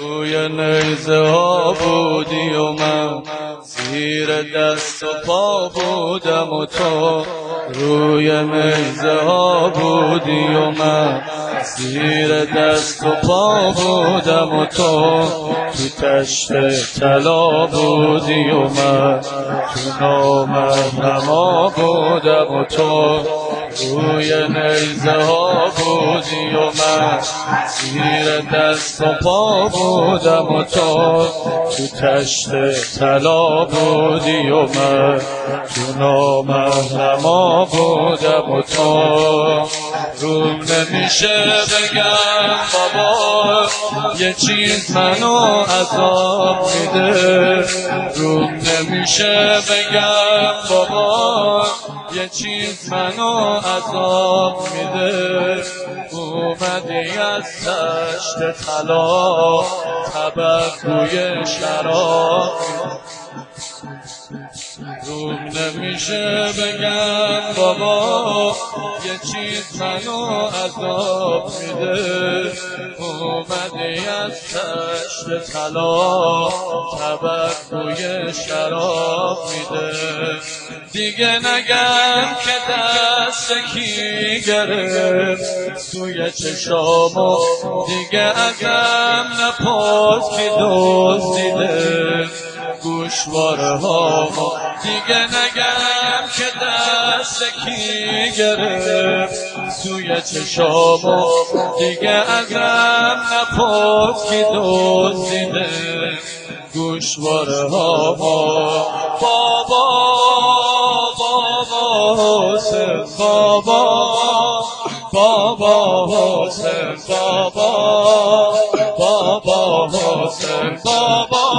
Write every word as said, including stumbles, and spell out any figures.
روی نیزه ها بودی و من زیر دست و پا بودم و تو روی نیزه ها بودی و من زیر دست و پا بودم و تو تو تشت طلا بودی و من تو نامحرما بودم و تو روی نیزه ها بودی و من زیر دست و پا بودم و تو تو تشت طلا بودی و من تو نامحرما بودم و تو روم نمیشه بگم بابا یه چیز منو عذاب میده روم نمیشه بگم بابا یه چیز منو عذاب میده اومدی از تشت طلا طبق روی شراب روم نمیشه بگم بابا یه چیز منو عذاب میده اومدی از تشت طلا طبق روی شراب میده دیگه نگم که دست کی گرفت توی چشامو دیگه ازم نپرس کی دزدیده گوشواره هامو دیگه نگم که دست کی گرفت توی چشامو دیگه ازم نپرس کی دزدیده گوشواره هامو بابا بابا حسین بابا بابا حسین بابا بابا حسین بابا